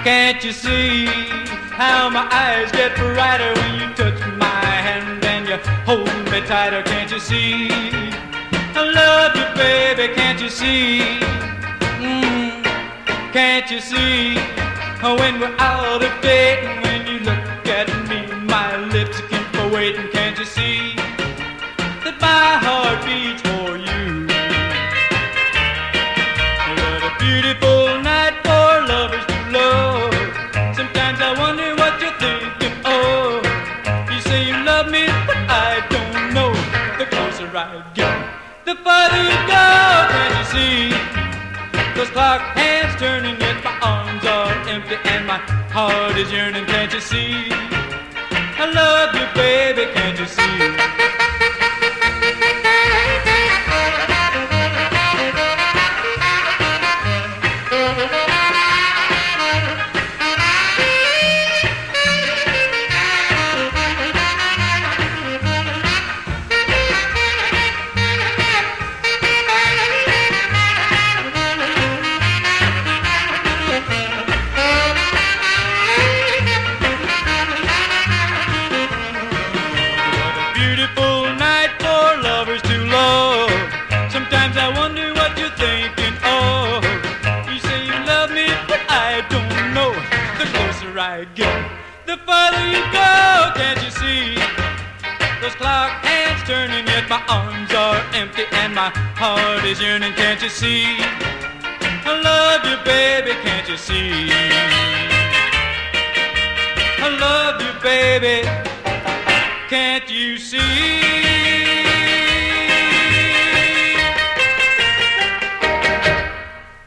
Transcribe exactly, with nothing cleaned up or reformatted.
Can't you see how my eyes get brighter when you touch my hand and you hold me tighter? Can't you see? I love you, baby, can't you see? Mm, can't you see? When we're out of date and when you look at me, my lips keep waiting. Can't you see that my heart beats for you? What a beautiful night for lovers to love. Sometimes I wonder what you're thinking of. You say you love me, but I don't know. The closer I get, the farther you go. Can't you see? Those clock hands turning, yet my arms are empty and my heart is yearning. Can't you see? I love you, baby, can't you see? I get, the farther you go. Can't you see? Those clock hands turning, yet my arms are empty and my heart is yearning. Can't you see? I love you, baby, can't you see? I love you, baby, can't you see?